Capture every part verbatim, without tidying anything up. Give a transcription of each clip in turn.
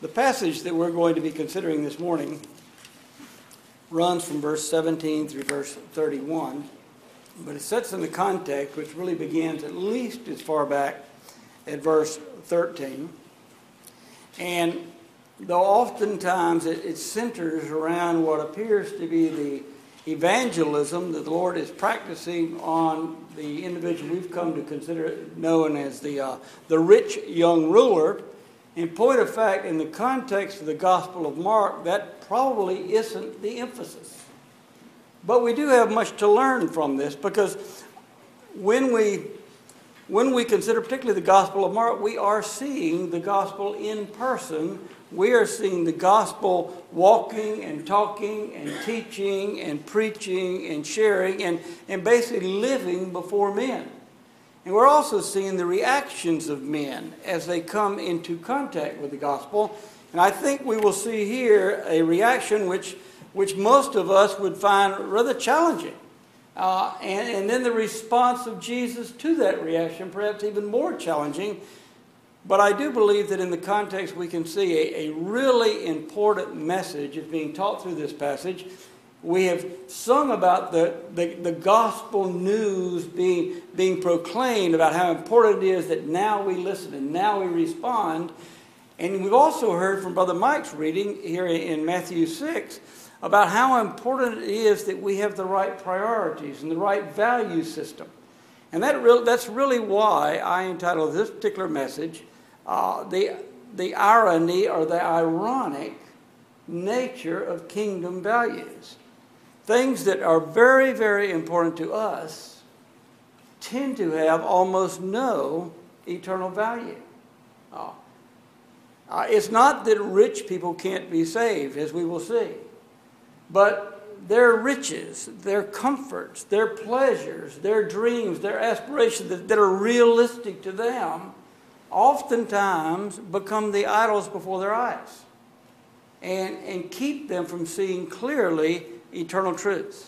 The passage that we're going to be considering this morning runs from verse seventeen through verse thirty-one, but it sets in the context which really begins at least as far back at verse thirteen. And though oftentimes it, it centers around what appears to be the evangelism that the Lord is practicing on the individual we've come to consider known as the uh, the rich young ruler, in point of fact, in the context of the Gospel of Mark, that probably isn't the emphasis. But we do have much to learn from this, because when we when we consider particularly the Gospel of Mark, we are seeing the gospel in person. We are seeing the gospel walking and talking and teaching and preaching and sharing and, and basically living before men. And we're also seeing the reactions of men as they come into contact with the gospel. And I think we will see here a reaction which, which most of us would find rather challenging. Uh, and, and then the response of Jesus to that reaction, perhaps even more challenging. But I do believe that in the context we can see a, a really important message is being taught through this passage. We have sung about the, the, the gospel news being, being proclaimed, about how important it is that now we listen and now we respond. And we've also heard from Brother Mike's reading here in Matthew six about how important it is that we have the right priorities and the right value system. And that re- that's really why I entitled this particular message, uh, the, the irony or the ironic nature of kingdom values. Things that are very, very important to us tend to have almost no eternal value. Uh, uh, it's not that rich people can't be saved, as we will see. But their riches, their comforts, their pleasures, their dreams, their aspirations that, that are realistic to them oftentimes become the idols before their eyes and, and keep them from seeing clearly eternal truths.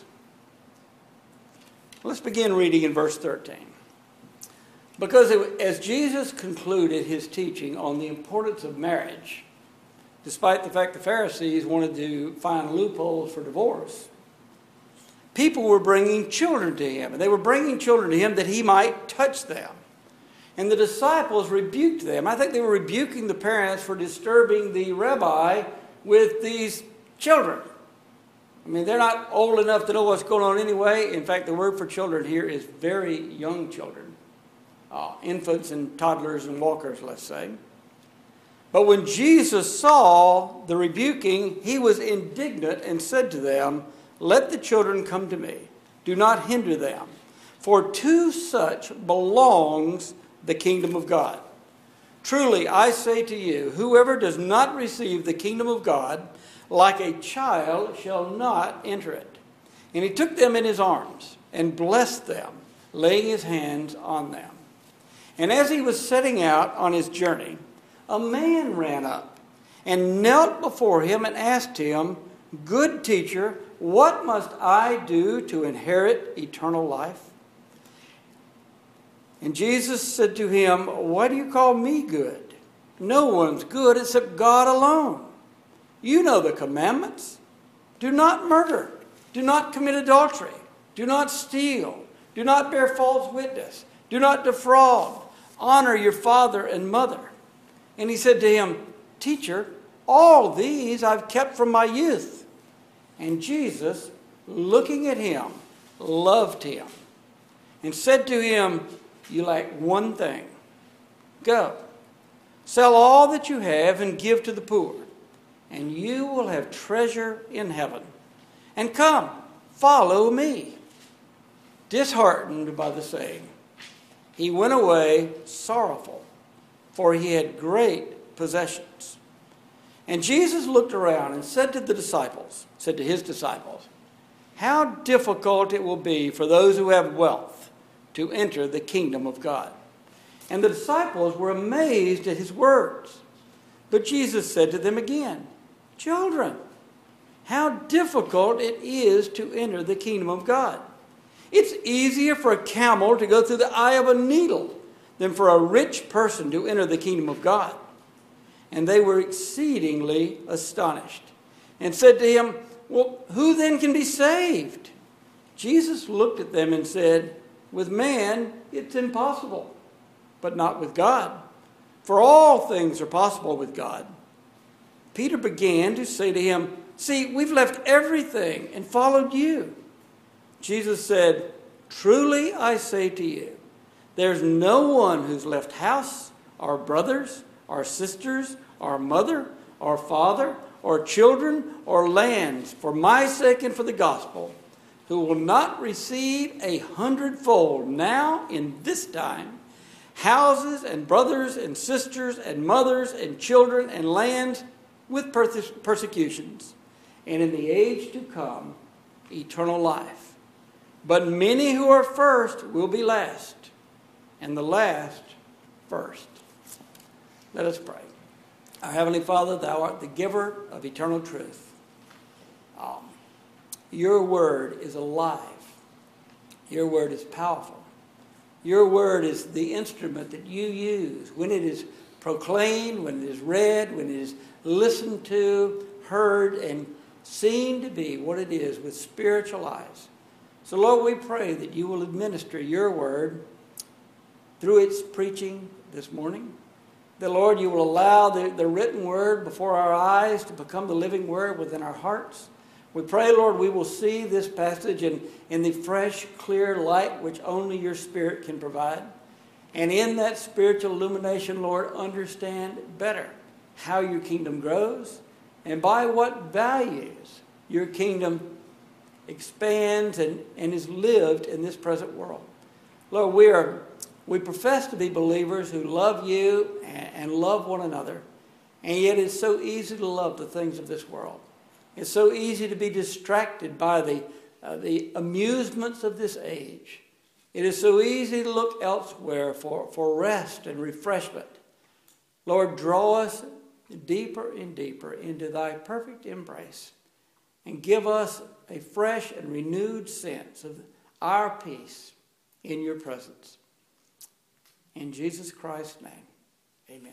Let's begin reading in verse thirteen. Because it, as Jesus concluded his teaching on the importance of marriage, despite the fact the Pharisees wanted to find loopholes for divorce, people were bringing children to him. And they were bringing children to him that he might touch them. And the disciples rebuked them. I think they were rebuking the parents for disturbing the rabbi with these children. I mean, they're not old enough to know what's going on anyway. In fact, the word for children here is very young children. Uh, infants and toddlers and walkers, let's say. But when Jesus saw the rebuking, he was indignant and said to them, "Let the children come to me. Do not hinder them. For to such belongs the kingdom of God. Truly, I say to you, whoever does not receive the kingdom of God like a child shall not enter it." And he took them in his arms and blessed them, laying his hands on them. And as he was setting out on his journey, a man ran up and knelt before him and asked him, "Good teacher, what must I do to inherit eternal life?" And Jesus said to him, "Why do you call me good? No one's good except God alone. You know the commandments. Do not murder. Do not commit adultery. Do not steal. Do not bear false witness. Do not defraud. Honor your father and mother." And he said to him, "Teacher, all these I've kept from my youth." And Jesus, looking at him, loved him and said to him, "You lack one thing. Go, sell all that you have and give to the poor, and you will have treasure in heaven. And come, follow me." Disheartened by the saying, he went away sorrowful, for he had great possessions. And Jesus looked around and said to the disciples, said to his disciples, "How difficult it will be for those who have wealth to enter the kingdom of God." And the disciples were amazed at his words. But Jesus said to them again, "Children, how difficult it is to enter the kingdom of God. It's easier for a camel to go through the eye of a needle than for a rich person to enter the kingdom of God." And they were exceedingly astonished, and said to him, well, who then can be saved? Jesus looked at them and said, with man it's impossible, but not with God. For all things are possible with God. Peter began to say to him, see, we've left everything and followed you. Jesus said, truly I say to you, there's no one who's left house, or brothers, or sisters, or mother, or father, or children, or lands, for my sake and for the gospel, who will not receive a hundredfold now in this time, houses and brothers and sisters and mothers and children and lands with persecutions, and in the age to come, eternal life. But many who are first will be last, and the last first. Let us pray. Our Heavenly Father, Thou art the giver of eternal truth. Um, your word is alive. Your word is powerful. Your word is the instrument that you use when it is proclaimed, when it is read, when it is listened to, heard, and seen to be what it is with spiritual eyes. So, Lord, we pray that you will administer your word through its preaching this morning. That, Lord, you will allow the, the written word before our eyes to become the living word within our hearts. We pray, Lord, we will see this passage in, in the fresh, clear light which only your Spirit can provide. And in that spiritual illumination, Lord, understand better how your kingdom grows and by what values your kingdom expands and, and is lived in this present world. Lord, we are we profess to be believers who love you and, and love one another, and yet it's so easy to love the things of this world. It's so easy to be distracted by the uh, the amusements of this age. It is so easy to look elsewhere for, for rest and refreshment. Lord, draw us deeper and deeper into thy perfect embrace and give us a fresh and renewed sense of our peace in your presence. In Jesus Christ's name, amen.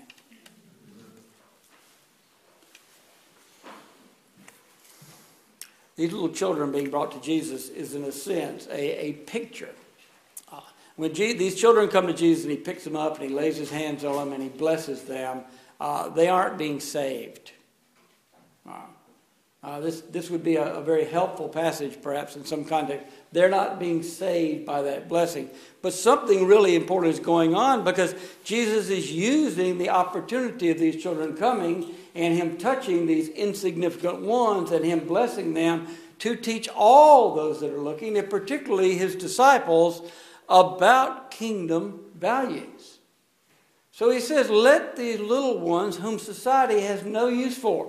These little children being brought to Jesus is, in a sense, a, a picture. Uh, when Je- these children come to Jesus and he picks them up and he lays his hands on them and he blesses them, uh, they aren't being saved. Uh, uh, this, this would be a, a very helpful passage, perhaps, in some context. They're not being saved by that blessing. But something really important is going on because Jesus is using the opportunity of these children coming and him touching these insignificant ones and him blessing them to teach all those that are looking, and particularly his disciples, about kingdom values. So he says, let these little ones whom society has no use for.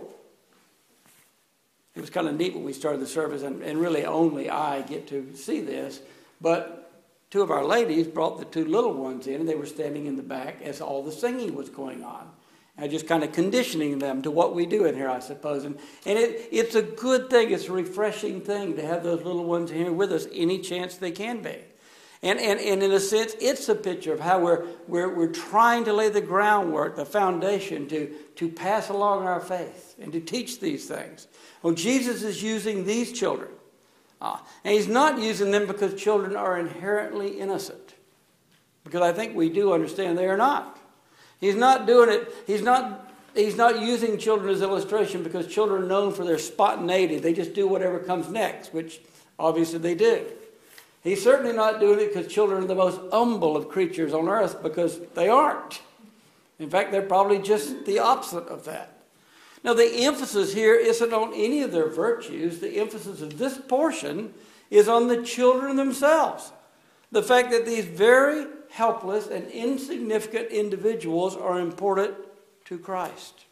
It was kind of neat when we started the service, and, and really only I get to see this, but two of our ladies brought the two little ones in, and they were standing in the back as all the singing was going on. And just kind of conditioning them to what we do in here, I suppose. And, and it, it's a good thing, it's a refreshing thing to have those little ones here with us any chance they can be. And, and, and in a sense, it's a picture of how we're, we're, we're trying to lay the groundwork, the foundation to, to pass along our faith and to teach these things. Well, Jesus is using these children. Uh, and he's not using them because children are inherently innocent. Because I think we do understand they are not. He's not doing it, he's not, he's not using children as illustration because children are known for their spontaneity. They just do whatever comes next, which obviously they do. He's certainly not doing it because children are the most humble of creatures on earth, because they aren't. In fact, they're probably just the opposite of that. Now, the emphasis here isn't on any of their virtues. The emphasis of this portion is on the children themselves. The fact that these very helpless and insignificant individuals are important to Christ.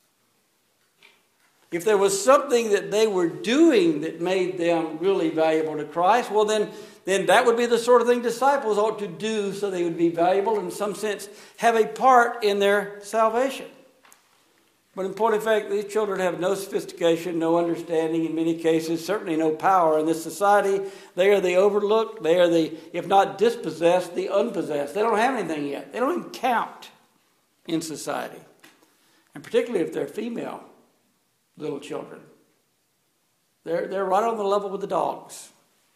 If there was something that they were doing that made them really valuable to Christ, well then, then that would be the sort of thing disciples ought to do so they would be valuable, in some sense, have a part in their salvation. But in point of fact, these children have no sophistication, no understanding in many cases, certainly no power in this society. They are the overlooked, they are the, if not dispossessed, the unpossessed. They don't have anything yet. They don't even count in society. And particularly if they're female little children. They're, they're right on the level with the dogs.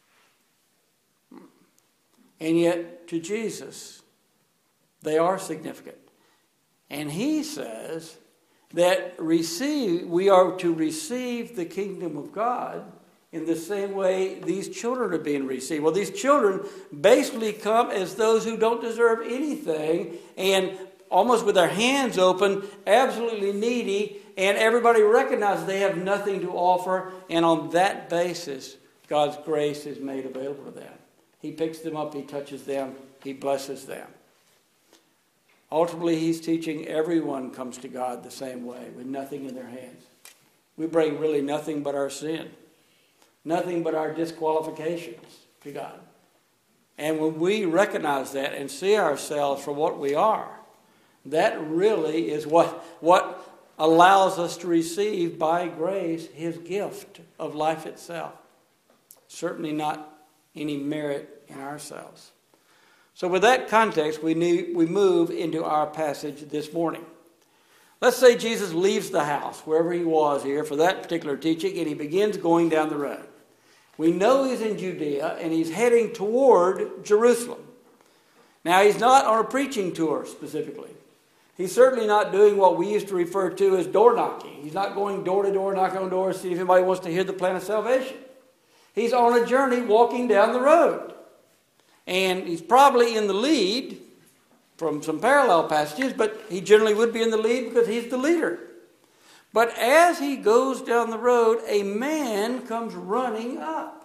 And yet, to Jesus, they are significant. And he says that receive, we are to receive the kingdom of God in the same way these children are being received. Well, these children basically come as those who don't deserve anything and almost with their hands open, absolutely needy, and everybody recognizes they have nothing to offer, and on that basis, God's grace is made available to them. He picks them up, he touches them, he blesses them. Ultimately, he's teaching everyone comes to God the same way, with nothing in their hands. We bring really nothing but our sin, nothing but our disqualifications to God. And when we recognize that and see ourselves for what we are, that really is what, what allows us to receive by grace his gift of life itself. Certainly not any merit in ourselves. So with that context, we need, we move into our passage this morning. Let's say Jesus leaves the house, wherever he was here for that particular teaching, and he begins going down the road. We know he's in Judea, and he's heading toward Jerusalem. Now, he's not on a preaching tour specifically. He's certainly not doing what we used to refer to as door knocking. He's not going door to door, knocking on doors, see if anybody wants to hear the plan of salvation. He's on a journey walking down the road. And he's probably in the lead from some parallel passages, but he generally would be in the lead because he's the leader. But as he goes down the road, a man comes running up.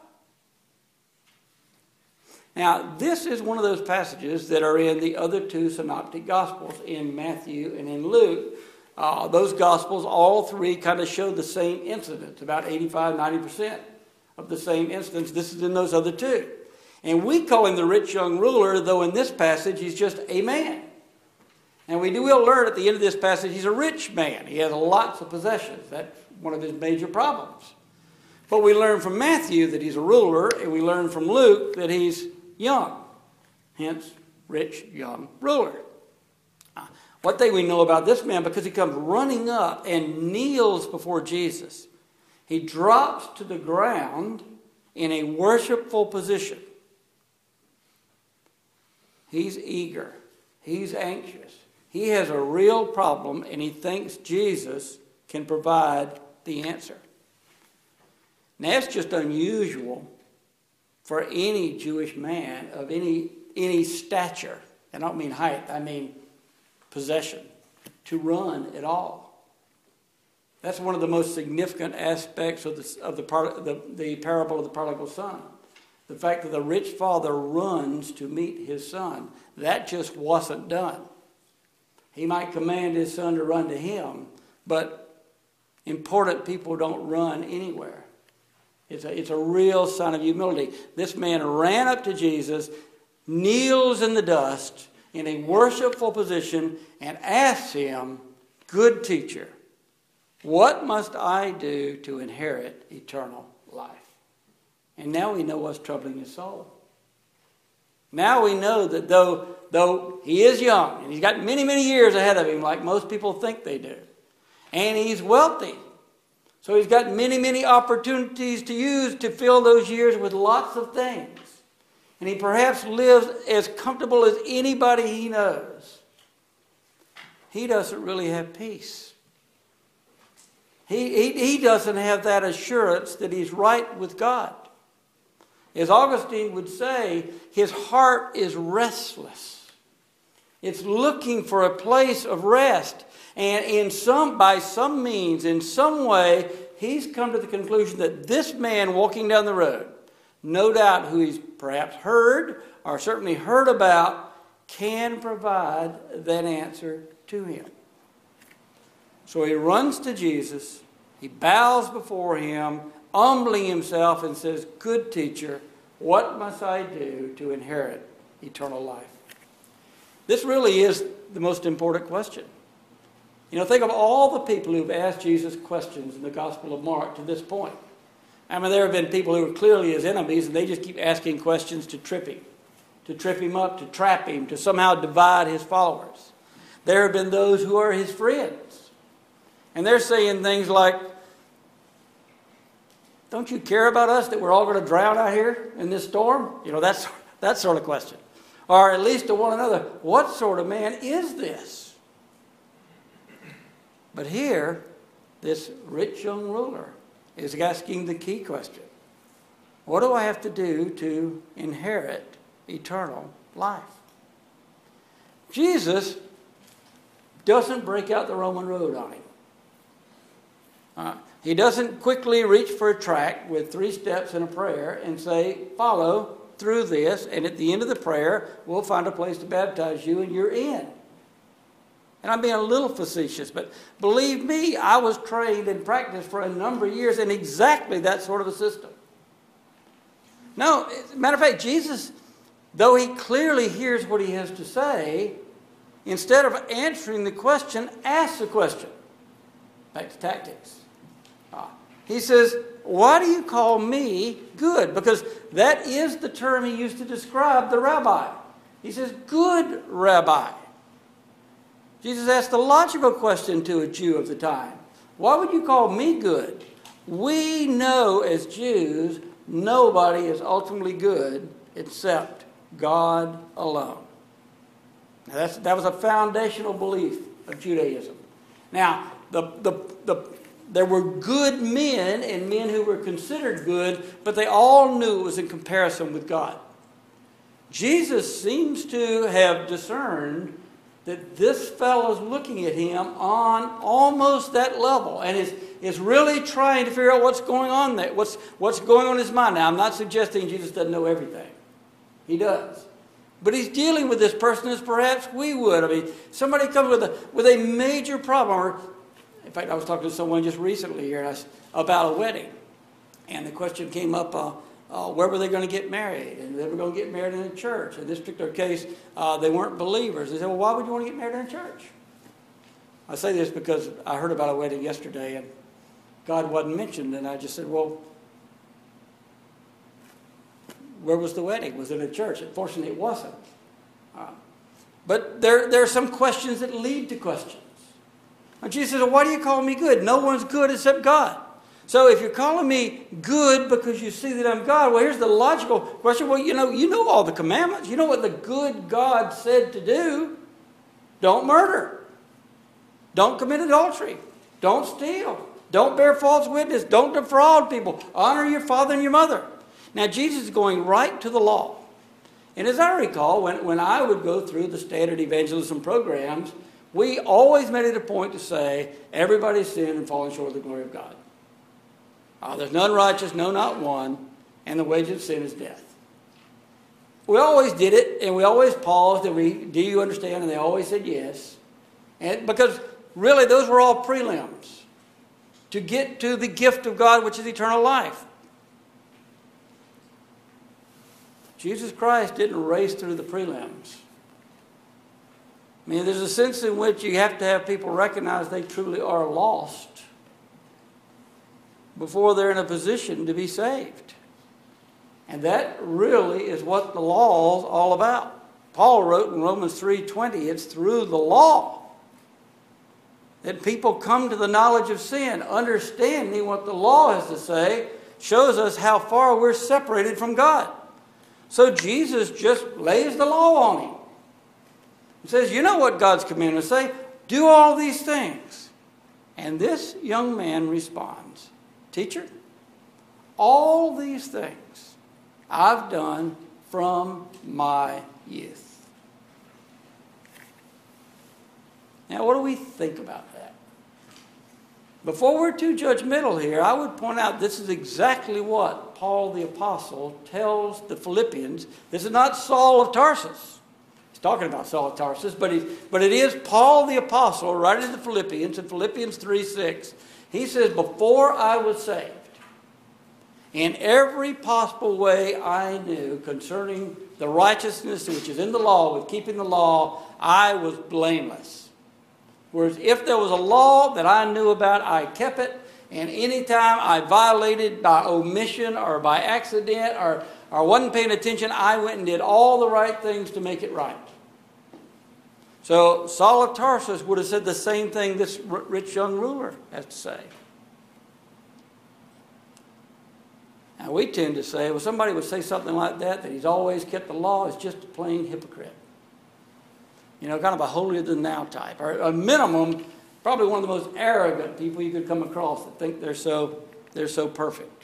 Now, this is one of those passages that are in the other two synoptic gospels, in Matthew and in Luke. Uh, those gospels, all three, kind of show the same incident, about eighty-five, ninety percent of the same instance. This is in those other two. And we call him the rich young ruler, though in this passage he's just a man. And we do will learn at the end of this passage he's a rich man. He has lots of possessions. That's one of his major problems. But we learn from Matthew that he's a ruler, and we learn from Luke that he's young. Hence, rich young ruler. What thing we know about this man, because he comes running up and kneels before Jesus. He drops to the ground in a worshipful position. He's eager. He's anxious. He has a real problem, and he thinks Jesus can provide the answer. Now, that's just unusual for any Jewish man of any, any stature. I don't mean height, I mean possession, to run at all. That's one of the most significant aspects of the, of the, part, the, the parable of the prodigal son. The fact that the rich father runs to meet his son. That just wasn't done. He might command his son to run to him, but important people don't run anywhere. It's a, it's a real sign of humility. This man ran up to Jesus, kneels in the dust in a worshipful position, and asks him, "Good teacher, what must I do to inherit eternal life?" And now we know what's troubling his soul. Now we know that though, though he is young, and he's got many, many years ahead of him, like most people think they do, and he's wealthy, so he's got many, many opportunities to use to fill those years with lots of things. And he perhaps lives as comfortable as anybody he knows. He doesn't really have peace. He, he, he doesn't have that assurance that he's right with God. As Augustine would say, his heart is restless. It's looking for a place of rest. And in some, by some means, in some way, he's come to the conclusion that this man walking down the road, no doubt who he's perhaps heard or certainly heard about, can provide that answer to him. So he runs to Jesus, he bows before him, humbling himself and says, "Good teacher, what must I do to inherit eternal life?" This really is the most important question. You know, think of all the people who've asked Jesus questions in the Gospel of Mark to this point. I mean, there have been people who are clearly his enemies, and they just keep asking questions to trip him, to trip him up, to trap him, to somehow divide his followers. There have been those who are his friends, And they're saying things like, don't you care about us that we're all going to drown out here in this storm? You know, that's that sort of question. Or at least to one another, what sort of man is this? But here, this rich young ruler is asking the key question. What do I have to do to inherit eternal life? Jesus doesn't break out the Roman road on him. Uh, he doesn't quickly reach for a tract with three steps and a prayer and say, follow through this, and at the end of the prayer, we'll find a place to baptize you and you're in. And I'm being a little facetious, but believe me, I was trained and practiced for a number of years in exactly that sort of a system. No, as a matter of fact, Jesus, though he clearly hears what he has to say, instead of answering the question, asks the question. Back to tactics. Ah. He says, why do you call me good? Because that is the term he used to describe the rabbi. He says, good rabbi. Jesus asked the logical question to a Jew of the time. Why would you call me good? We know as Jews, nobody is ultimately good except God alone. Now that's, that was a foundational belief of Judaism. Now, the, the, the, there were good men and men who were considered good, but they all knew it was in comparison with God. Jesus seems to have discerned that this fellow's looking at him on almost that level and is, is really trying to figure out what's going on there, what's, what's going on in his mind. Now, I'm not suggesting Jesus doesn't know everything. He does. But he's dealing with this person as perhaps we would. I mean, somebody comes with a, with a major problem. Or, in fact, I was talking to someone just recently here about a wedding. And the question came up, uh, Uh, where were they going to get married? And they were going to get married in a church. In this particular case, uh, they weren't believers. They said, well, why would you want to get married in a church? I say this because I heard about a wedding yesterday and God wasn't mentioned. And I just said, well, where was the wedding? Was it a church? Unfortunately, it wasn't. Uh, but there, there are some questions that lead to questions. And Jesus said, well, why do you call me good? No one's good except God. So if you're calling me good because you see that I'm God, well, here's the logical question. Well, you know, you know all the commandments. You know what the good God said to do. Don't murder. Don't commit adultery. Don't steal. Don't bear false witness. Don't defraud people. Honor your father and your mother. Now, Jesus is going right to the law. And as I recall, when, when I would go through the standard evangelism programs, we always made it a point to say, everybody's sinned and fallen short of the glory of God. Uh, there's none righteous, no, not one, and the wages of sin is death. We always did it, and we always paused, and we, do you understand? And they always said yes. And because really those were all prelims to get to the gift of God, which is eternal life. Jesus Christ didn't race through the prelims. I mean, there's a sense in which you have to have people recognize they truly are lost before they're in a position to be saved. And that really is what the law is all about. Paul wrote in Romans three twenty, it's through the law that people come to the knowledge of sin. Understanding what the law has to say shows us how far we're separated from God. So Jesus just lays the law on him. He says, you know what God's commandments say? Do all these things. And this young man responds, teacher, all these things I've done from my youth. Now, what do we think about that? Before we're too judgmental here, I would point out this is exactly what Paul the Apostle tells the Philippians. This is not Saul of Tarsus. He's talking about Saul of Tarsus, but, he, but it is Paul the Apostle writing to the Philippians in Philippians three six. He says, before I was saved, in every possible way I knew concerning the righteousness which is in the law, with keeping the law, I was blameless. Whereas if there was a law that I knew about, I kept it. And anytime I violated by omission or by accident or, or wasn't paying attention, I went and did all the right things to make it right. So Saul of Tarsus would have said the same thing this rich young ruler has to say. Now we tend to say, well, somebody would say something like that, that he's always kept the law, is just a plain hypocrite. You know, kind of a holier-than-thou type. Or a minimum, probably one of the most arrogant people you could come across that think they're so, they're so perfect.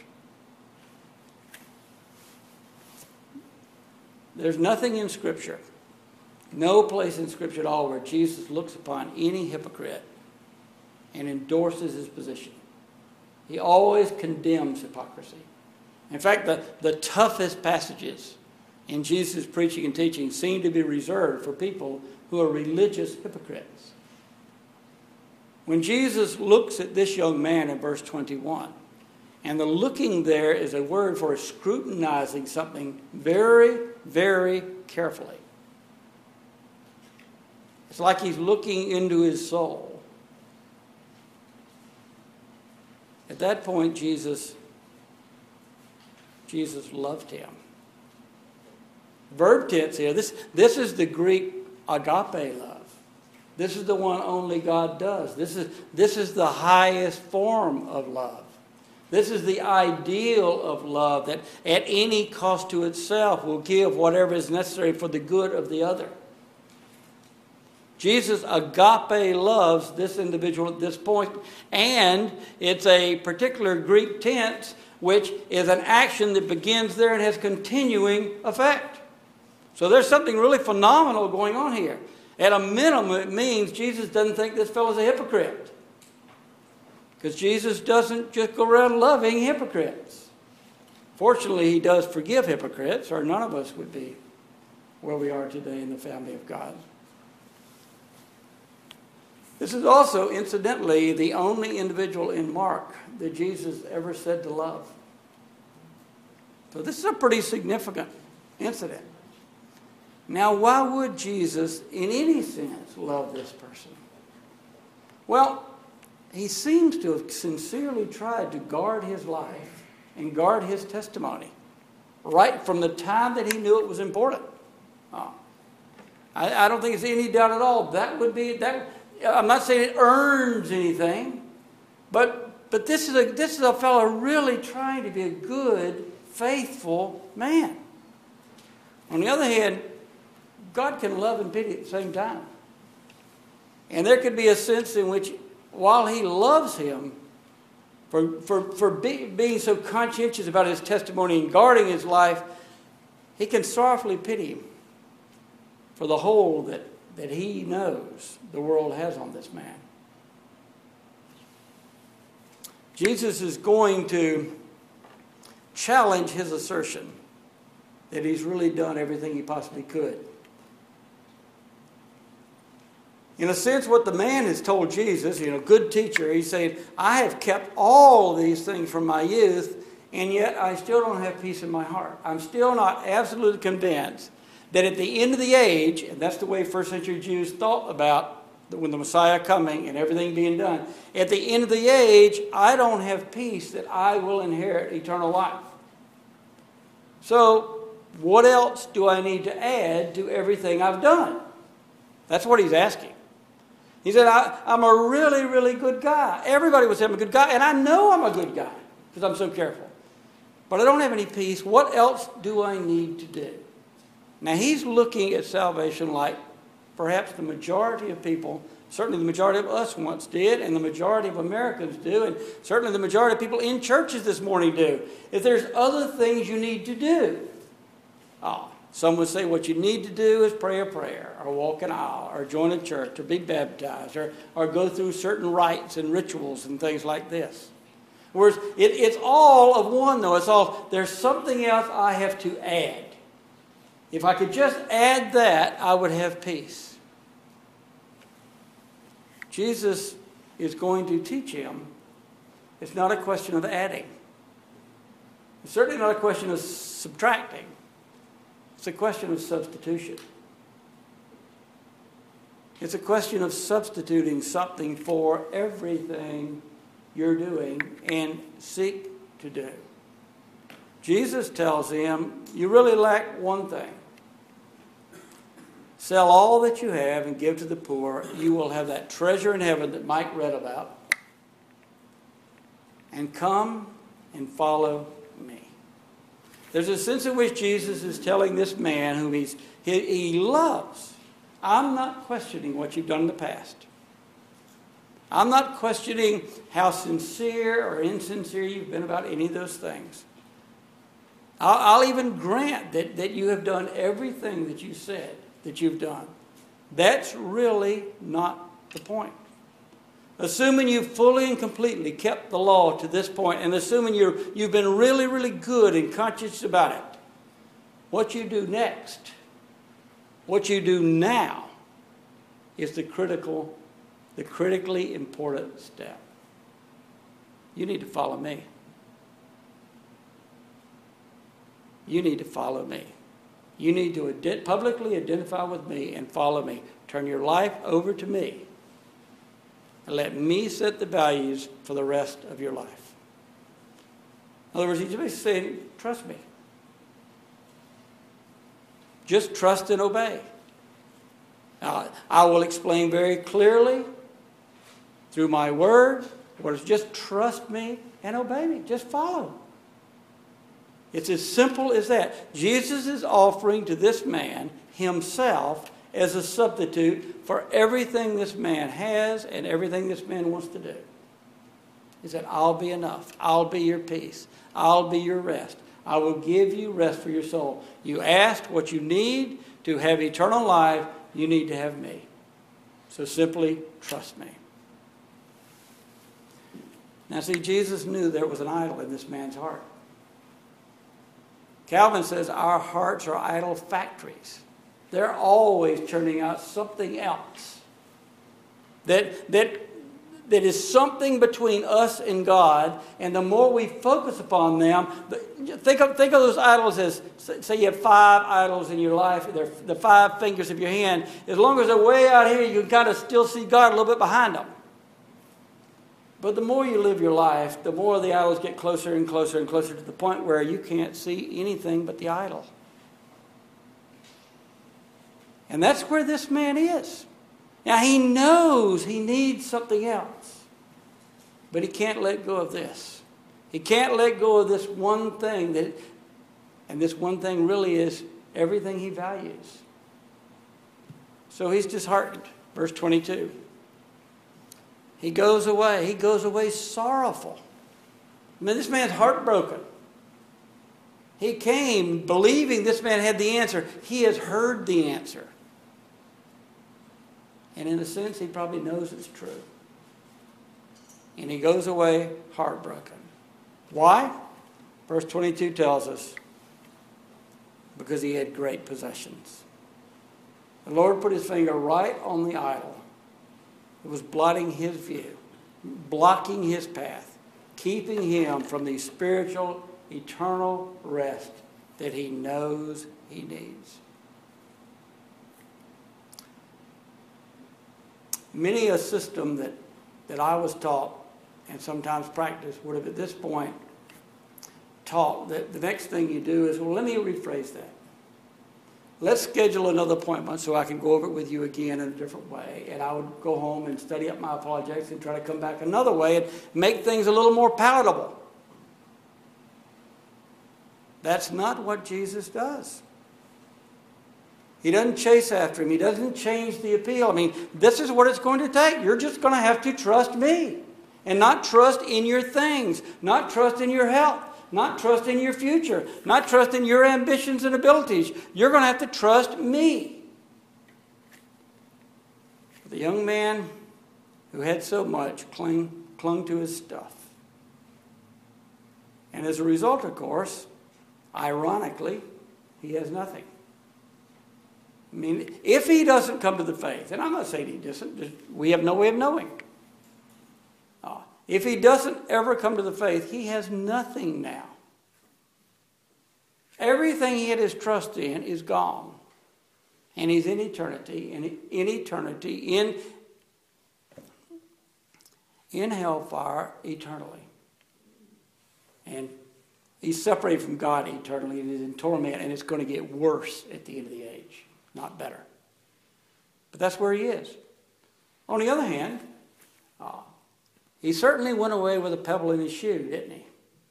There's nothing in Scripture, no place in Scripture at all where Jesus looks upon any hypocrite and endorses his position. He always condemns hypocrisy. In fact, the, the toughest passages in Jesus' preaching and teaching seem to be reserved for people who are religious hypocrites. When Jesus looks at this young man in verse twenty-one, and the looking there is a word for scrutinizing something very, very carefully. It's like he's looking into his soul. At that point, Jesus, Jesus loved him. Verb tense here. This, this is the Greek agape love. This is the one only God does. This is, this is the highest form of love. This is the ideal of love that at any cost to itself will give whatever is necessary for the good of the other. Jesus agape loves this individual at this point, and it's a particular Greek tense which is an action that begins there and has continuing effect. So there's something really phenomenal going on here. At a minimum, it means Jesus doesn't think this fellow's a hypocrite. Because Jesus doesn't just go around loving hypocrites. Fortunately, he does forgive hypocrites, or none of us would be where we are today in the family of God. This is also, incidentally, the only individual in Mark that Jesus ever said to love. So this is a pretty significant incident. Now, why would Jesus, in any sense, love this person? Well, he seems to have sincerely tried to guard his life and guard his testimony right from the time that he knew it was important. Oh. I, I don't think there's any doubt at all. That would be that. I'm not saying it earns anything, but but this is a this is a fellow really trying to be a good, faithful man. On the other hand, God can love and pity at the same time. And there could be a sense in which, while he loves him for, for, for be, being so conscientious about his testimony and guarding his life, he can sorrowfully pity him for the hold that, that he knows the world has on this man. Jesus is going to challenge his assertion that he's really done everything he possibly could. In a sense, what the man has told Jesus, you know, good teacher, he's saying, I have kept all these things from my youth, and yet I still don't have peace in my heart. I'm still not absolutely convinced that at the end of the age, and that's the way first century Jews thought about when the Messiah coming and everything being done, at the end of the age, I don't have peace that I will inherit eternal life. So, what else do I need to add to everything I've done? That's what he's asking. He said, I, I'm a really, really good guy. Everybody would say I'm a good guy, and I know I'm a good guy because I'm so careful. But I don't have any peace. What else do I need to do? Now, he's looking at salvation like perhaps the majority of people, certainly the majority of us once did, and the majority of Americans do, and certainly the majority of people in churches this morning do. If there's other things you need to do, oh, some would say what you need to do is pray a prayer, or walk an aisle, or join a church, or be baptized, or, or go through certain rites and rituals and things like this. Whereas it, it's all of one, though. It's all, there's something else I have to add. If I could just add that, I would have peace. Jesus is going to teach him it's not a question of adding. It's certainly not a question of subtracting. It's a question of substitution. It's a question of substituting something for everything you're doing and seek to do. Jesus tells him, you really lack one thing. Sell all that you have and give to the poor. You will have that treasure in heaven that Mike read about. And come and follow me. There's a sense in which Jesus is telling this man whom he's, he, he loves, I'm not questioning what you've done in the past. I'm not questioning how sincere or insincere you've been about any of those things. I'll, I'll even grant that, that you have done everything that you said that you've done. That's really not the point. Assuming you've fully and completely kept the law to this point, and assuming you're, you've been really, really good and conscious about it, what you do next, what you do now, is the critical, the critically important step. You need to follow me. You need to follow me. You need to ident- publicly identify with me and follow me. Turn your life over to me. And let me set the values for the rest of your life. In other words, he's basically saying, trust me. Just trust and obey. Now, I will explain very clearly through my word what is just trust me and obey me. Just follow. It's as simple as that. Jesus is offering to this man himself as a substitute for everything this man has and everything this man wants to do. He said, I'll be enough. I'll be your peace. I'll be your rest. I will give you rest for your soul. You asked what you need to have eternal life. You need to have me. So simply trust me. Now see, Jesus knew there was an idol in this man's heart. Calvin says our hearts are idol factories. They're always churning out something else. That, that, that is something between us and God. And the more we focus upon them, think of, think of those idols as, say you have five idols in your life. They're the five fingers of your hand. As long as they're way out here, you can kind of still see God a little bit behind them. But the more you live your life, the more the idols get closer and closer and closer to the point where you can't see anything but the idol. And that's where this man is. Now he knows he needs something else. But he can't let go of this. He can't let go of this one thing. That, and this one thing really is everything he values. So he's disheartened. Verse twenty-two. He goes away. He goes away sorrowful. I mean, this man's heartbroken. He came believing this man had the answer. He has heard the answer. And in a sense, he probably knows it's true. And he goes away heartbroken. Why? Verse twenty-two tells us, because he had great possessions. The Lord put his finger right on the idol. It was blotting his view, blocking his path, keeping him from the spiritual, eternal rest that he knows he needs. Many a system that, that I was taught and sometimes practiced would have at this point taught that the next thing you do is, well, let me rephrase that. Let's schedule another appointment so I can go over it with you again in a different way. And I would go home and study up my apologetics and try to come back another way and make things a little more palatable. That's not what Jesus does. He doesn't chase after him. He doesn't change the appeal. I mean, this is what it's going to take. You're just going to have to trust me and not trust in your things, not trust in your health, not trust in your future, not trust in your ambitions and abilities. You're going to have to trust me. The young man who had so much clung, clung to his stuff. And as a result, of course, ironically, he has nothing. I mean, if he doesn't come to the faith, and I'm not saying he doesn't, just, we have no way of knowing. Uh, if he doesn't ever come to the faith, he has nothing now. Everything he had his trust in is gone. And he's in eternity, in, in eternity, in, in hellfire eternally. And he's separated from God eternally and is in torment, and it's going to get worse at the end of the age, not better. But that's where he is. On the other hand, uh, he certainly went away with a pebble in his shoe, didn't he?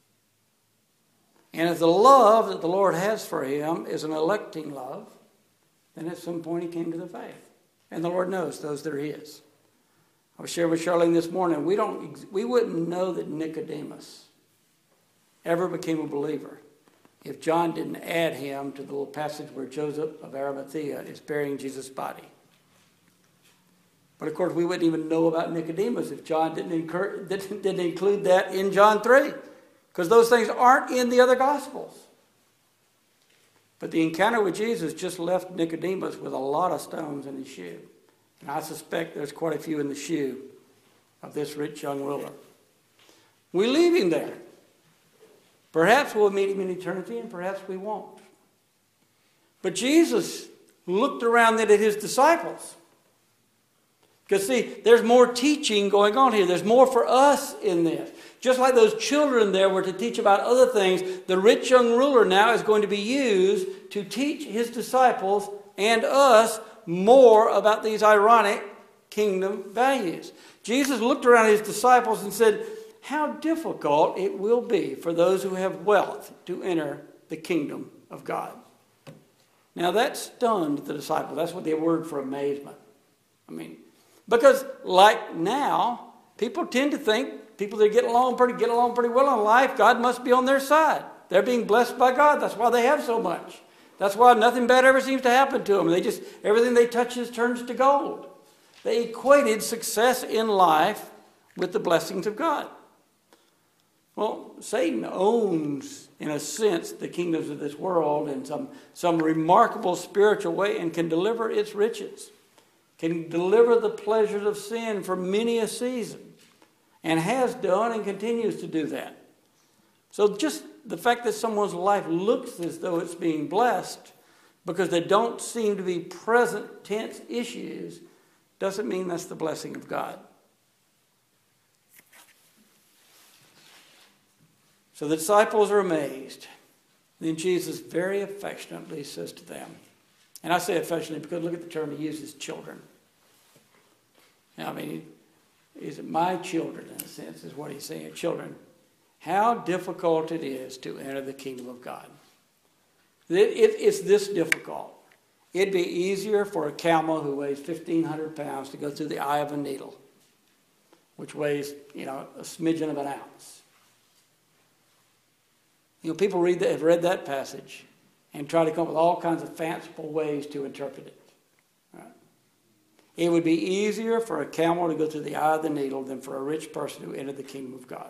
And if the love that the Lord has for him is an electing love, then at some point he came to the faith. And the Lord knows those that are his. I was sharing with Charlene this morning, we don't, we wouldn't know that Nicodemus ever became a believer if John didn't add him to the little passage where Joseph of Arimathea is burying Jesus' body. But of course, we wouldn't even know about Nicodemus if John didn't, incur, didn't, didn't include that in John three, because those things aren't in the other Gospels. But the encounter with Jesus just left Nicodemus with a lot of stones in his shoe. And I suspect there's quite a few in the shoe of this rich young ruler. We leave him there. Perhaps we'll meet him in eternity, and perhaps we won't. But Jesus looked around then at his disciples. Because see, there's more teaching going on here. There's more for us in this. Just like those children there were to teach about other things, the rich young ruler now is going to be used to teach his disciples and us more about these ironic kingdom values. Jesus looked around at his disciples and said, how difficult it will be for those who have wealth to enter the kingdom of God. Now that stunned the disciples. That's what the word for amazement. I mean, because like now, people tend to think people that get along pretty get along pretty well in life, God must be on their side. They're being blessed by God. That's why they have so much. That's why nothing bad ever seems to happen to them. They just everything they touch turns to gold. They equated success in life with the blessings of God. Well, Satan owns, in a sense, the kingdoms of this world in some, some remarkable spiritual way and can deliver its riches, can deliver the pleasures of sin for many a season, and has done and continues to do that. So just the fact that someone's life looks as though it's being blessed because there don't seem to be present tense issues doesn't mean that's the blessing of God. So the disciples are amazed. Then Jesus very affectionately says to them, and I say affectionately because look at the term he uses, children. Now, I mean, is it my children, in a sense, is what he's saying, children. How difficult it is to enter the kingdom of God. It, it, it's this difficult. It'd be easier for a camel who weighs fifteen hundred pounds to go through the eye of a needle, which weighs, you know, a smidgen of an ounce. You know, people read that, have read that passage and try to come up with all kinds of fanciful ways to interpret it. Right? It would be easier for a camel to go through the eye of the needle than for a rich person who entered the kingdom of God.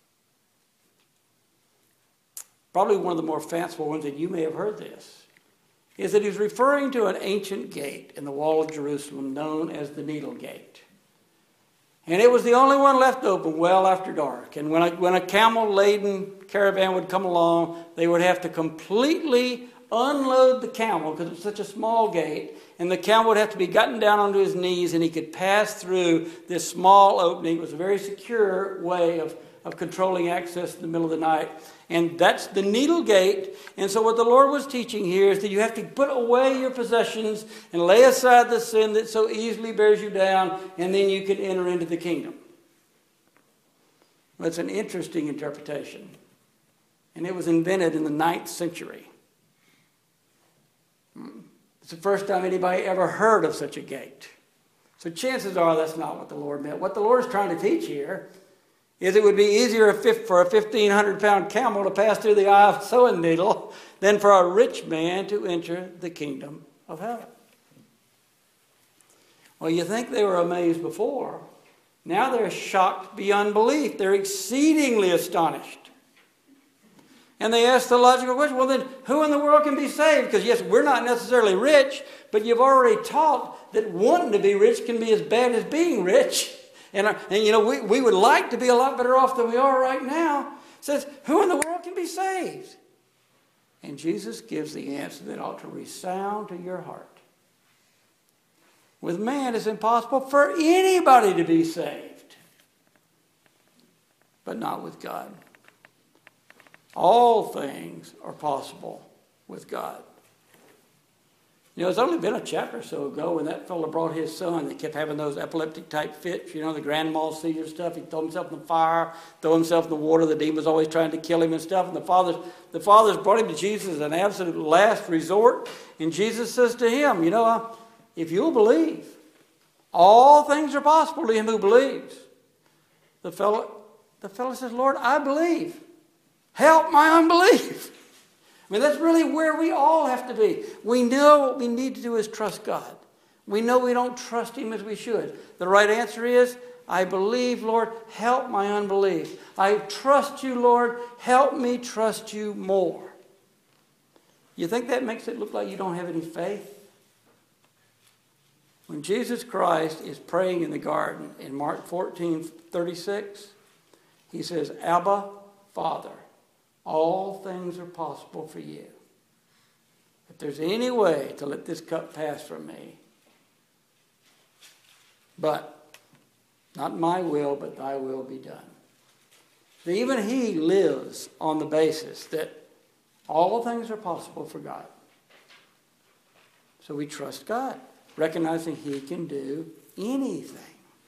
Probably one of the more fanciful ones, and you may have heard this, is that he's referring to an ancient gate in the wall of Jerusalem known as the Needle Gate. And it was the only one left open well after dark. And when a, when a camel-laden caravan would come along, they would have to completely unload the camel because it was such a small gate. And the camel would have to be gotten down onto his knees and he could pass through this small opening. It was a very secure way of, of controlling access in the middle of the night. And that's the Needle Gate. And so what the Lord was teaching here is that you have to put away your possessions and lay aside the sin that so easily bears you down, and then you can enter into the kingdom. That's an interesting interpretation. And it was invented in the ninth century. It's the first time anybody ever heard of such a gate. So chances are that's not what the Lord meant. What the Lord is trying to teach here is it would be easier for a fifteen hundred pound camel to pass through the eye of a sewing needle than for a rich man to enter the kingdom of heaven. Well, you think they were amazed before. Now they're shocked beyond belief. They're exceedingly astonished. And they ask the logical question, well then, who in the world can be saved? Because yes, we're not necessarily rich, but you've already taught that wanting to be rich can be as bad as being rich. And, and you know, we, we would like to be a lot better off than we are right now. It says, who in the world can be saved? And Jesus gives the answer that ought to resound to your heart. With man, it's impossible for anybody to be saved. But not with God. All things are possible with God. You know, it's only been a chapter or so ago when that fellow brought his son that kept having those epileptic type fits, you know, the grand mal seizure stuff. He threw himself in the fire, threw himself in the water. The demon was always trying to kill him and stuff. And the fathers, the fathers brought him to Jesus as an absolute last resort. And Jesus says to him, you know, if you'll believe, all things are possible to him who believes. The fellow, the fellow says, Lord, I believe. Help my unbelief. I mean, that's really where we all have to be. We know what we need to do is trust God. We know we don't trust him as we should. The right answer is, I believe, Lord, help my unbelief. I trust you, Lord, help me trust you more. You think that makes it look like you don't have any faith? When Jesus Christ is praying in the garden in Mark fourteen thirty-six, he says, Abba, Father, all things are possible for you. If there's any way to let this cup pass from me, but not my will, but thy will be done. So even he lives on the basis that all things are possible for God. So we trust God, recognizing he can do anything.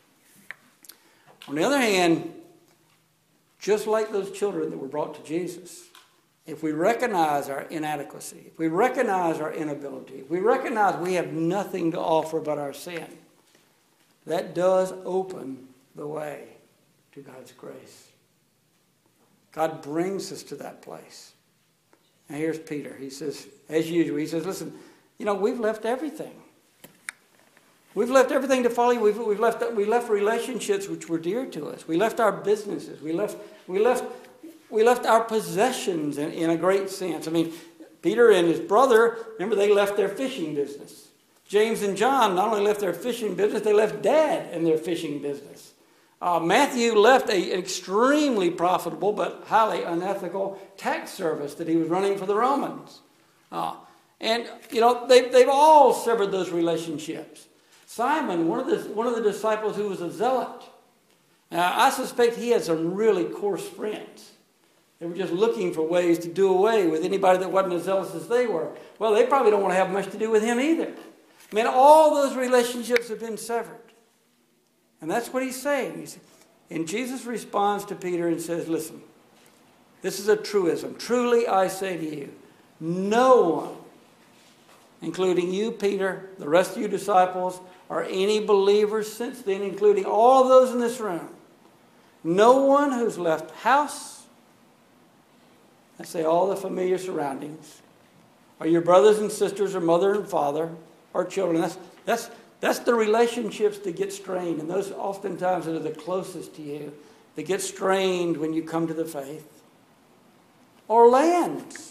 On the other hand, just like those children that were brought to Jesus, if we recognize our inadequacy, if we recognize our inability, if we recognize we have nothing to offer but our sin, that does open the way to God's grace. God brings us to that place. Now here's Peter. He says, as usual, he says, listen, you know, we've left everything. We've left everything to follow you. We've, we've left we left relationships which were dear to us. We left our businesses. We left we left we left our possessions in, in a great sense. I mean, Peter and his brother, remember, they left their fishing business. James and John not only left their fishing business, they left Dad and their fishing business. Uh, Matthew left a, an extremely profitable but highly unethical tax service that he was running for the Romans. Uh, and, you know, they, they've all severed those relationships. Simon, one of the one of the disciples who was a zealot, now, I suspect he had some really coarse friends. They were just looking for ways to do away with anybody that wasn't as zealous as they were. Well, they probably don't want to have much to do with him either. I mean, all those relationships have been severed. And that's what he's saying. He's, and Jesus responds to Peter and says, listen, this is a truism. Truly I say to you, no one, including you, Peter, the rest of you disciples, or any believers since then, including all of those in this room, no one who's left house, let's say all the familiar surroundings, or your brothers and sisters, or mother and father, or children, that's, that's, that's the relationships that get strained, and those oftentimes that are the closest to you, that get strained when you come to the faith. Or lands.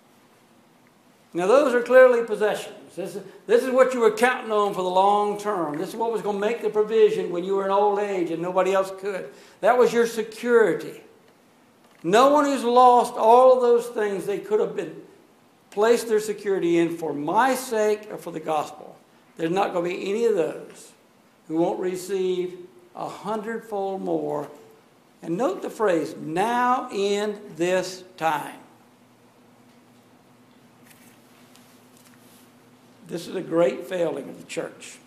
Now those are clearly possessions. This is, this is what you were counting on for the long term. This is what was going to make the provision when you were in old age and nobody else could. That was your security. No one who's lost all of those things they could have been placed their security in for my sake or for the gospel. There's not going to be any of those who won't receive a hundredfold more. And note the phrase, now in this time. This is a great failing of the church.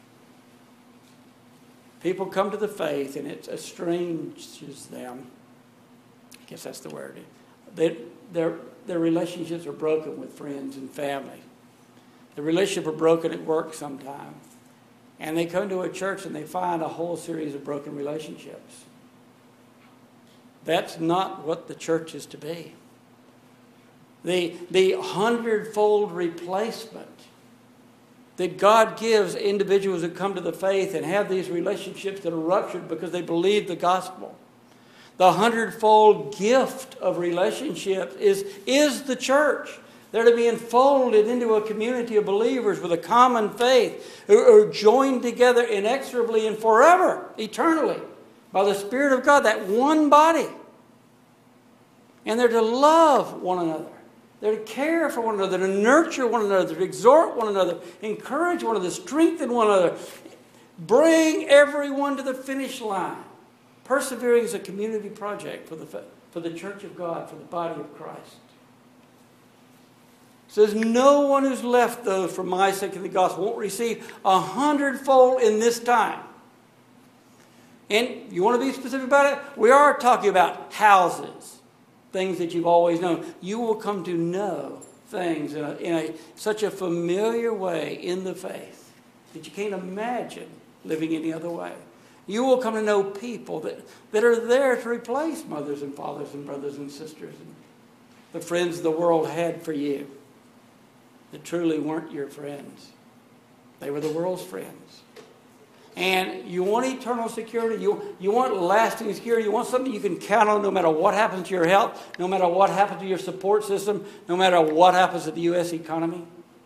People come to the faith and it estranges them. I guess that's the word. They, their, their relationships are broken with friends and family. The relationships are broken at work sometimes. And they come to a church and they find a whole series of broken relationships. That's not what the church is to be. The, the hundredfold replacement that God gives individuals who come to the faith and have these relationships that are ruptured because they believe the gospel. The hundredfold gift of relationships is, is the church. They're to be enfolded into a community of believers with a common faith who are joined together inexorably and forever, eternally, by the Spirit of God, that one body. And they're to love one another. They're to care for one another, to nurture one another, to exhort one another, encourage one another, strengthen one another, bring everyone to the finish line. Persevering is a community project for the, for the church of God, for the body of Christ. says, no one who's left those for my sake in the gospel won't receive a hundredfold in this time. And you want to be specific about it? We are talking about houses, things that you've always known. You will come to know things in, a, in a, such a familiar way in the faith that you can't imagine living any other way. You will come to know people that, that are there to replace mothers and fathers and brothers and sisters and the friends the world had for you that truly weren't your friends. They were the world's friends. And you want eternal security. You, you want lasting security. You want something you can count on no matter what happens to your health, no matter what happens to your support system, no matter what happens to the U S economy.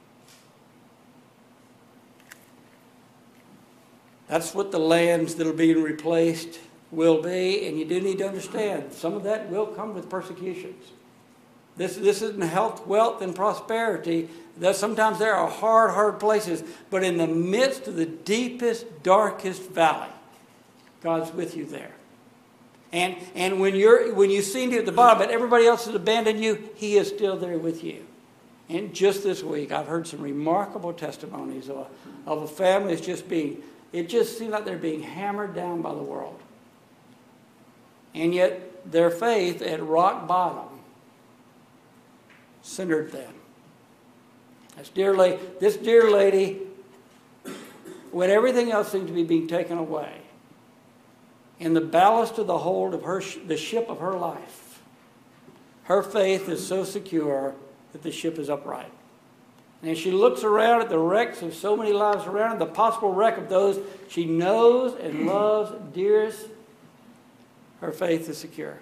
That's what the lands that are being replaced will be. And you do need to understand, some of that will come with persecutions. This, this isn't health, wealth, and prosperity. That sometimes there are hard, hard places. But in the midst of the deepest, darkest valley, God's with you there. And, and when, you're, when you seem to be at the bottom, but everybody else has abandoned you, He is still there with you. And just this week, I've heard some remarkable testimonies of a, of a family that's just being, it just seems like they're being hammered down by the world. And yet, their faith at rock bottom centered them. This dear lady, this dear lady, when everything else seemed to be being taken away, in the ballast of the hold of her, the ship of her life, her faith is so secure that the ship is upright. And as she looks around at the wrecks of so many lives around, the possible wreck of those she knows and loves dearest, her faith is secure.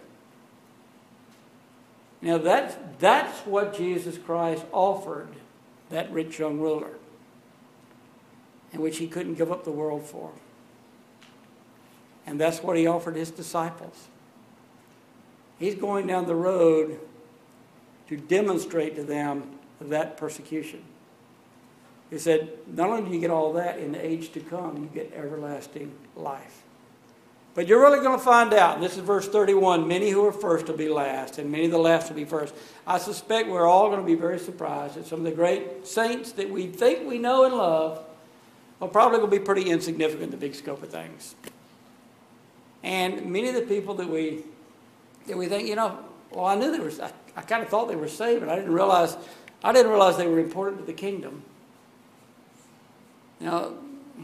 Now that's, that's what Jesus Christ offered that rich young ruler, in which he couldn't give up the world for. And that's what he offered his disciples. He's going down the road to demonstrate to them that persecution. He said, not only do you get all that in the age to come, you get everlasting life. But you're really going to find out, and this is verse thirty-one, many who are first will be last, and many of the last will be first. I suspect we're all going to be very surprised that some of the great saints that we think we know and love are probably going to be pretty insignificant in the big scope of things. And many of the people that we that we think, you know, well, I knew they were, I, I kind of thought they were saved, but I didn't realize, I didn't realize they were important to the kingdom. Now,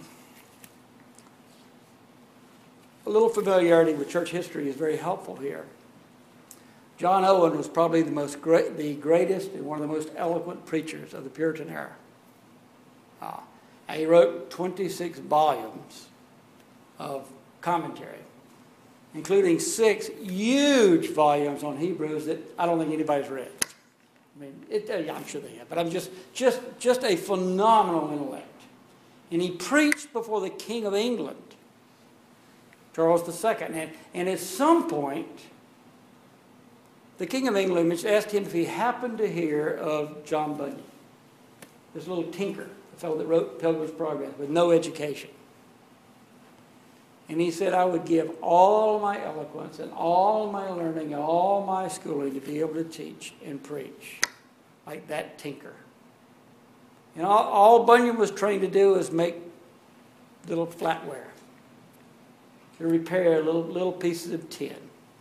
a little familiarity with church history is very helpful here. John Owen was probably the most great, the greatest and one of the most eloquent preachers of the Puritan era. Uh, he wrote twenty-six volumes of commentary, including six huge volumes on Hebrews that I don't think anybody's read. I mean, it, yeah, I'm sure they have, but I'm just, just, just a phenomenal intellect. And he preached before the King of England, Charles the Second. And, and at some point, the King of England asked him if he happened to hear of John Bunyan, this little tinker, the fellow that wrote Pilgrim's Progress with no education. And he said, I would give all my eloquence and all my learning and all my schooling to be able to teach and preach like that tinker. And all, all Bunyan was trained to do is make little flatware, to repair little, little pieces of tin.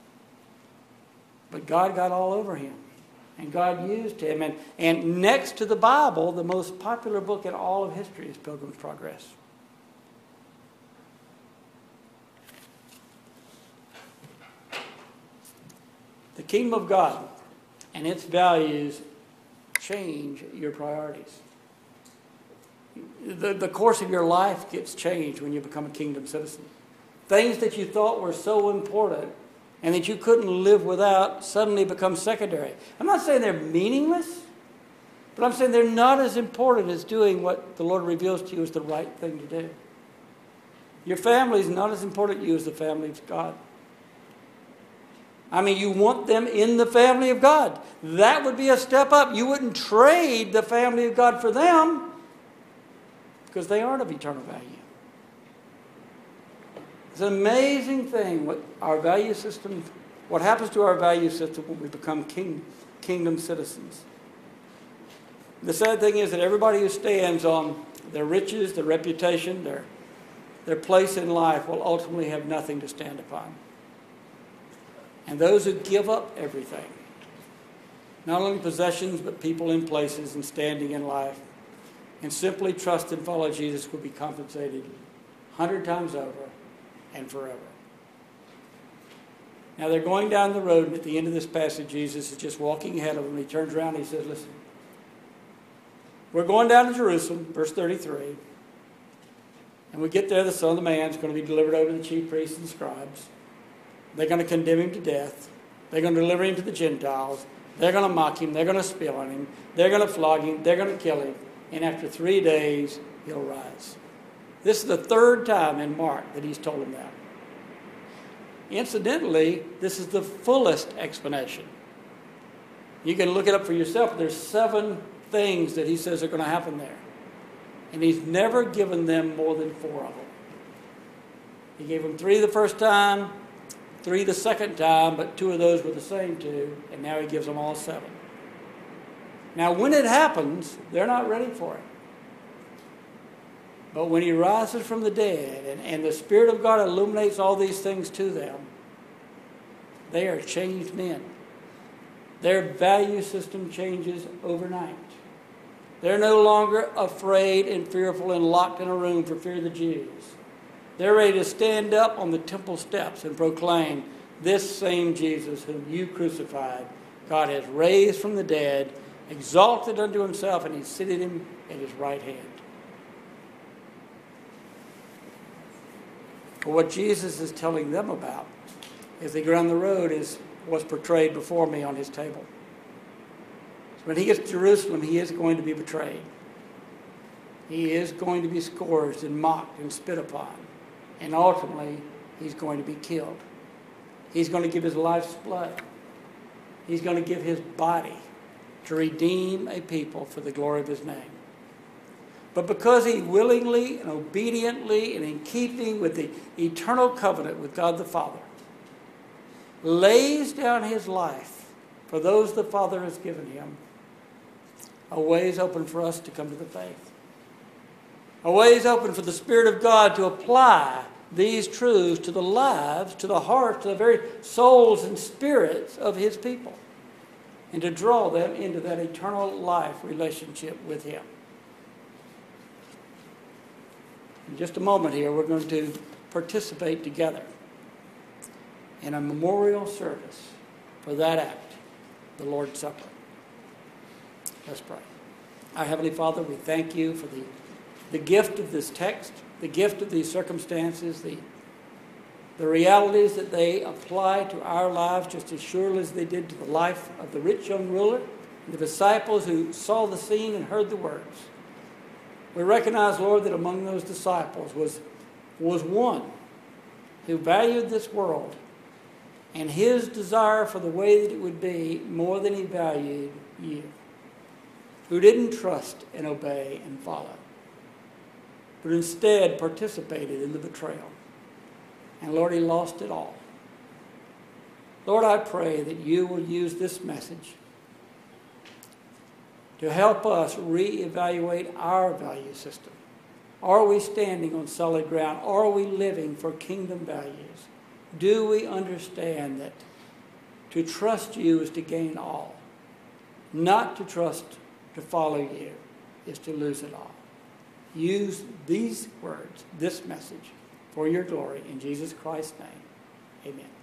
But God got all over him. And God used him. And, and next to the Bible, the most popular book in all of history is Pilgrim's Progress. The kingdom of God and its values change your priorities. The, the course of your life gets changed when you become a kingdom citizen. Things that you thought were so important and that you couldn't live without suddenly become secondary. I'm not saying they're meaningless, but I'm saying they're not as important as doing what the Lord reveals to you is the right thing to do. Your family is not as important to you as the family of God. I mean, you want them in the family of God. That would be a step up. You wouldn't trade the family of God for them because they aren't of eternal value. It's an amazing thing what our value system, what happens to our value system when we become king, kingdom citizens. The sad thing is that everybody who stands on their riches, their reputation, their, their place in life will ultimately have nothing to stand upon. And those who give up everything, not only possessions, but people in places and standing in life, and simply trust and follow Jesus, will be compensated a hundred times over and forever. Now they're going down the road, and at the end of this passage, Jesus is just walking ahead of them. He turns around and he says, listen, we're going down to Jerusalem, verse thirty-three, and we get there, the Son of the Man is going to be delivered over to the chief priests and scribes. They're going to condemn him to death. They're going to deliver him to the Gentiles. They're going to mock him. They're going to spit on him. They're going to flog him. They're going to kill him. And after three days, he'll rise. This is the third time in Mark that he's told them that. Incidentally, this is the fullest explanation. You can look it up for yourself. There's seven things that he says are going to happen there. And he's never given them more than four of them. He gave them three the first time, three the second time, but two of those were the same two, and now he gives them all seven. Now, when it happens, they're not ready for it. But when he rises from the dead and, and the Spirit of God illuminates all these things to them, they are changed men. Their value system changes overnight. They're no longer afraid and fearful and locked in a room for fear of the Jews. They're ready to stand up on the temple steps and proclaim, this same Jesus whom you crucified, God has raised from the dead, exalted unto himself, and he's seated him at his right hand. But what Jesus is telling them about as they go down the road is what's portrayed before me on his table. So when he gets to Jerusalem, he is going to be betrayed. He is going to be scourged and mocked and spit upon. And ultimately, he's going to be killed. He's going to give his life's blood. He's going to give his body to redeem a people for the glory of his name. But because he willingly and obediently and in keeping with the eternal covenant with God the Father, lays down his life for those the Father has given him, a way is open for us to come to the faith. A way is open for the Spirit of God to apply these truths to the lives, to the hearts, to the very souls and spirits of his people, and to draw them into that eternal life relationship with him. In just a moment here, we're going to participate together in a memorial service for that act, the Lord's Supper. Let's pray. Our Heavenly Father, we thank you for the, the gift of this text, the gift of these circumstances, the, the realities that they apply to our lives just as surely as they did to the life of the rich young ruler and the disciples who saw the scene and heard the words. We recognize, Lord, that among those disciples was, was one who valued this world and his desire for the way that it would be more than he valued you, who didn't trust and obey and follow, but instead participated in the betrayal. And Lord, he lost it all. Lord, I pray that you will use this message to help us reevaluate our value system. Are we standing on solid ground? Are we living for kingdom values? Do we understand that to trust you is to gain all? Not to trust, to follow you, is to lose it all. Use these words, this message, for your glory. In Jesus Christ's name, amen.